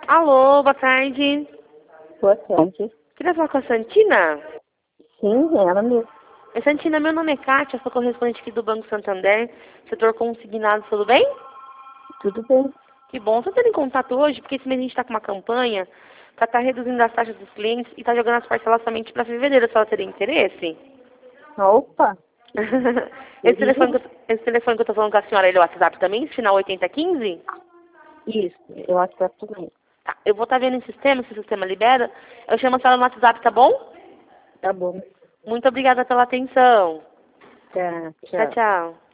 Alô, boa tarde. Boa tarde. Queria falar com a Santina? Sim, ela mesmo. Santina, meu nome é Kátia, sou correspondente aqui do Banco Santander, setor consignado, tudo bem? Tudo bem? Que bom. Estou tendo em contato hoje, porque esse mês a gente está com uma campanha para estar reduzindo as taxas dos clientes e está jogando as parcelas somente para fevereiro. A senhora teria interesse? Opa! Esse telefone que eu estou falando com a senhora, ele é o WhatsApp também, final 8015? Isso, eu acho que é tudo bem. Tá, eu vou estar vendo em sistema, se o sistema libera. Eu chamo a senhora no WhatsApp, tá bom? Tá bom. Muito obrigada pela atenção. Tá, Tchau, tchau. tchau.